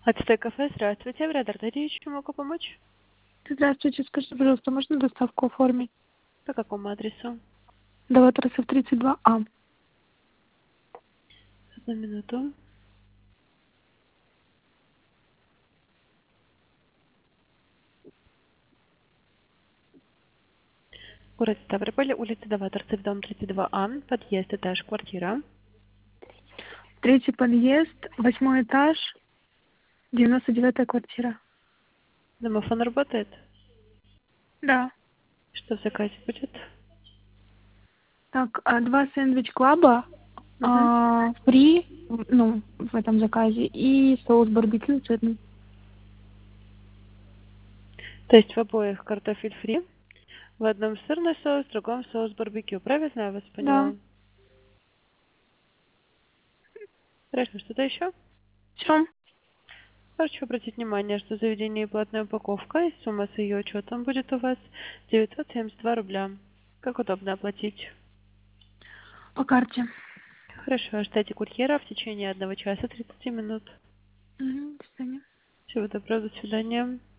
Ацтек кафе, здравствуйте. Вряд Аркадьевич, чем могу помочь? Здравствуйте, скажите, пожалуйста, можно доставку оформить? По какому адресу? Довоторцев 32А. Одну минуту. Город Ставрополь, улица Довоторцев, дом 32А, подъезд, этаж, квартира. Третий подъезд, 8 этаж, 99-я квартира. Домофон работает? Да. Что в заказе будет? Так, 2 сэндвич-клаба, Угу. фри, ну, в этом заказе, и соус барбекю цветный. То есть в обоих картофель фри, в одном сырный соус, в другом соус барбекю. Правильно я вас Да. поняла? Хорошо, что-то еще? Все. Хочу обратить внимание, что заведение платная упаковка, и сумма с ее учетом будет у вас 972 рубля. Как удобно оплатить? По карте. Хорошо, ждите курьера в течение 1 часа 30 минут. Угу, до свидания. Всего доброго, до свидания.